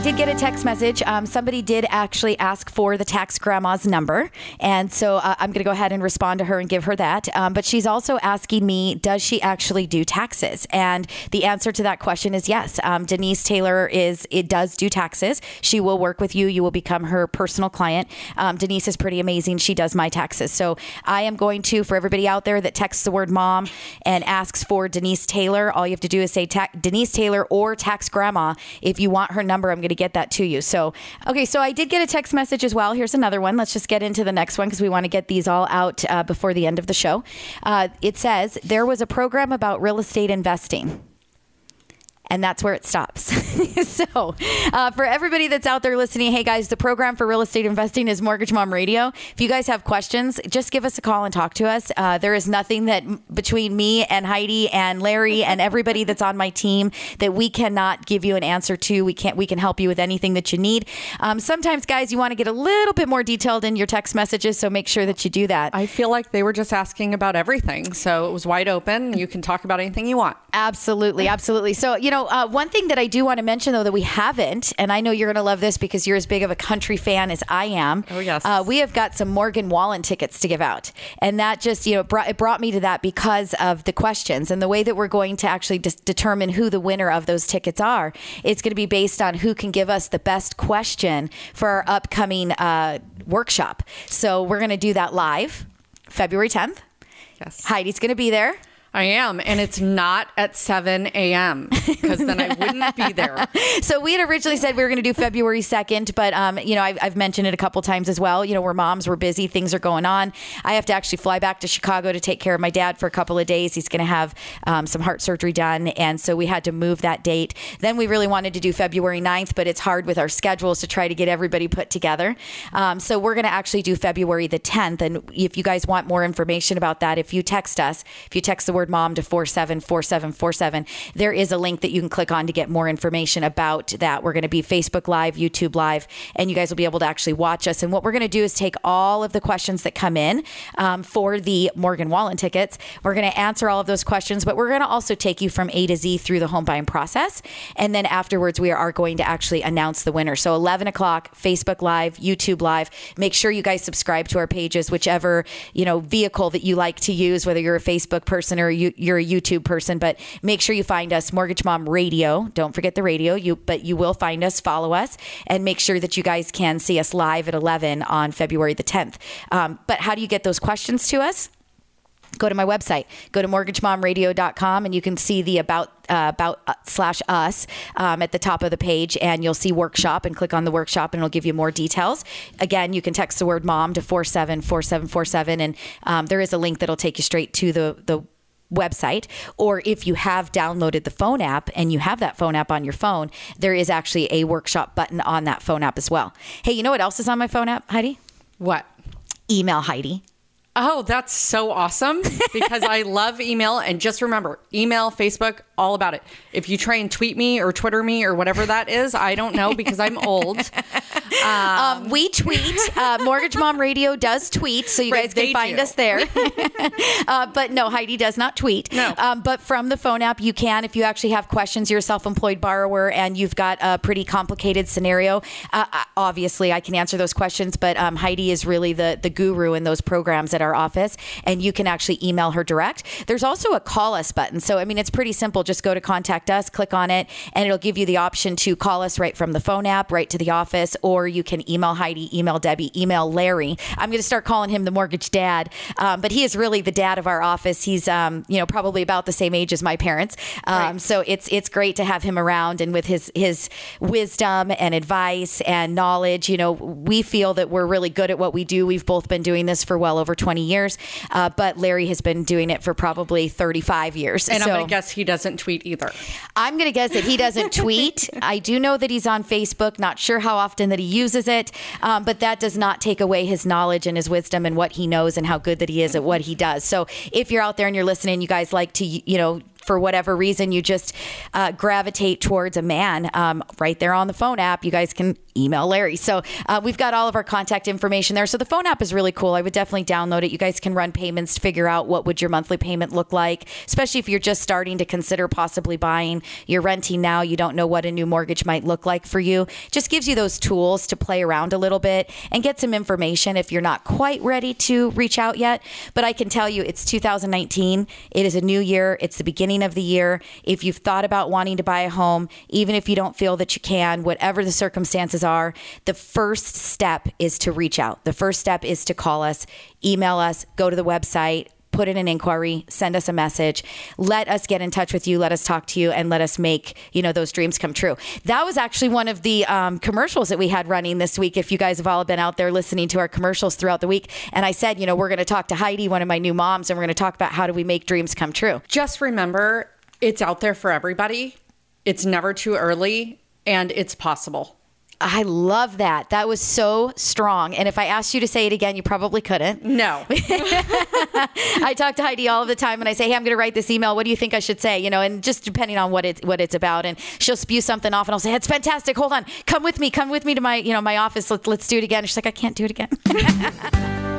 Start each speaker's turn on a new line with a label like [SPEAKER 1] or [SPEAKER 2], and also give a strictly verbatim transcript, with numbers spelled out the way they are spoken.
[SPEAKER 1] did get a text message. Um, somebody did actually ask for the tax grandma's number. And so uh, I'm going to go ahead and respond to her and give her that. Um, but she's also asking me, does she actually do taxes? And the answer to that question is yes. Um, Denise Taylor is, it does do taxes. She will work with you. You will become her personal client. Um, Denise is pretty amazing. She does my taxes. So I am going to, for everybody out there that texts the word mom and asks for Denise Taylor, all you have to do is say ta- Denise Taylor or tax grandma. If you want her number, I'm going to get that to you. So, okay, so I did get a text message as well. Here's another one. Let's just get into the next one because we want to get these all out uh, before the end of the show. Uh, it says, there was a program about real estate investing. And that's where it stops. So uh, for everybody that's out there listening, hey guys, the program for real estate investing is Mortgage Mom Radio. If you guys have questions, just give us a call and talk to us. Uh, there is nothing that between me and Heidi and Larry and everybody that's on my team that we cannot give you an answer to. We can't. We can help you with anything that you need. Um, sometimes, guys, you want to get a little bit more detailed in your text messages, so make sure that you do that.
[SPEAKER 2] I feel like they were just asking about everything. So it was wide open. You can talk about anything you want.
[SPEAKER 1] Absolutely. Absolutely. So, you know, Uh, one thing that I do want to mention, though, that we haven't, and I know you're going to love this because you're as big of a country fan as I am.
[SPEAKER 2] Oh, yes.
[SPEAKER 1] Uh, we have got some Morgan Wallen tickets to give out. And that just, you know, brought, it brought me to that because of the questions and the way that we're going to actually dis- determine who the winner of those tickets are. It's going to be based on who can give us the best question for our upcoming uh, workshop. So we're going to do that live February tenth.
[SPEAKER 2] Yes.
[SPEAKER 1] Heidi's going to be there.
[SPEAKER 2] I am. And it's not at seven a.m. because then I wouldn't be there.
[SPEAKER 1] So we had originally said we were going to do February second, but, um, you know, I've, I've mentioned it a couple times as well. You know, we're moms, we're busy, things are going on. I have to actually fly back to Chicago to take care of my dad for a couple of days. He's going to have um, some heart surgery done. And so we had to move that date. Then we really wanted to do February ninth, but it's hard with our schedules to try to get everybody put together. Um, so we're going to actually do February the tenth. And if you guys want more information about that, if you text us, if you text the word mom to four seven four seven four seven, there is a link that you can click on to get more information about that. We're going to be Facebook Live, YouTube Live, and you guys will be able to actually watch us. And what we're going to do is take all of the questions that come in um, for the Morgan Wallen tickets. We're going to answer all of those questions, but we're going to also take you from A to Z through the home buying process. And then afterwards, we are going to actually announce the winner. So eleven o'clock, Facebook Live, YouTube Live. Make sure you guys subscribe to our pages, whichever, you know, vehicle that you like to use, whether you're a Facebook person or you, you're a YouTube person, but make sure you find us Mortgage Mom Radio. Don't forget the radio, you, but you will find us, follow us, and make sure that you guys can see us live at eleven on February the tenth. Um, but how do you get those questions to us? Go to my website, go to mortgage mom radio dot com, and you can see the about uh, about uh, slash us um, at the top of the page, and you'll see workshop, and click on the workshop and it'll give you more details. Again, you can text the word mom to four seven four seven four seven, and um, there is a link that'll take you straight to the the website. Or if you have downloaded the phone app and you have that phone app on your phone, there is actually a workshop button on that phone app as well. Hey, you know what else is on my phone app, Heidi?
[SPEAKER 2] What?
[SPEAKER 1] Email Heidi.
[SPEAKER 2] Oh, that's so awesome because I love email. And just remember, email, Facebook, all about it. If you try and tweet me or Twitter me or whatever that is, I don't know because I'm old. Um,
[SPEAKER 1] um, we tweet. Uh, Mortgage Mom Radio does tweet, so you
[SPEAKER 2] right,
[SPEAKER 1] guys can find
[SPEAKER 2] do.
[SPEAKER 1] us there. uh, but no, Heidi does not tweet.
[SPEAKER 2] No.
[SPEAKER 1] Um, but from the phone app, you can. If you actually have questions, you're a self-employed borrower and you've got a pretty complicated scenario, uh, obviously I can answer those questions. But um, Heidi is really the, the guru in those programs at our office, and you can actually email her direct. There's also a call us button. So, I mean, it's pretty simple. Just go to contact us, click on it, and it'll give you the option to call us right from the phone app, right to the office, or you can email Heidi, email Debbie, email Larry. I'm going to start calling him the mortgage dad, um, but he is really the dad of our office. He's, um, you know, probably about the same age as my parents. Um, right. So it's it's great to have him around, and with his his wisdom and advice and knowledge, you know, we feel that we're really good at what we do. We've both been doing this for well over twenty years, uh, but Larry has been doing it for probably thirty-five years.
[SPEAKER 2] And
[SPEAKER 1] so,
[SPEAKER 2] I'm going to guess he doesn't tweet either.
[SPEAKER 1] I'm going to guess that he doesn't tweet. I do know that he's on Facebook. Not sure how often that he uses it, um, but that does not take away his knowledge and his wisdom and what he knows and how good that he is at what he does. So if you're out there and you're listening, you guys like to, you know, for whatever reason, you just uh, gravitate towards a man, um, right there on the phone app, you guys can email Larry. So uh, we've got all of our contact information there. So the phone app is really cool. I would definitely download it. You guys can run payments to figure out what would your monthly payment look like, especially if you're just starting to consider possibly buying. You're renting now. You don't know what a new mortgage might look like for you. Just gives you those tools to play around a little bit and get some information if you're not quite ready to reach out yet. But I can tell you it's two thousand nineteen. It is a new year. It's the beginning of the year. If you've thought about wanting to buy a home, even if you don't feel that you can, whatever the circumstances are, the first step is to reach out. The first step is to call us, email us, go to the website, put in an inquiry, send us a message, let us get in touch with you, let us talk to you, and let us make, you know, those dreams come true. That was actually one of the um, commercials that we had running this week. If you guys have all been out there listening to our commercials throughout the week. And I said, you know, we're going to talk to Heidi, one of my new moms, and we're going to talk about how do we make dreams come true.
[SPEAKER 2] Just remember, it's out there for everybody. It's never too early, and it's possible.
[SPEAKER 1] I love that. That was so strong. And if I asked you to say it again, you probably couldn't.
[SPEAKER 2] No.
[SPEAKER 1] I talk to Heidi all of the time and I say, hey, I'm going to write this email. What do you think I should say? You know, and just depending on what it, what it's about. And she'll spew something off and I'll say, it's fantastic. Hold on. Come with me. Come with me to my, you know, my office. Let's, let's do it again. And she's like, I can't do it again.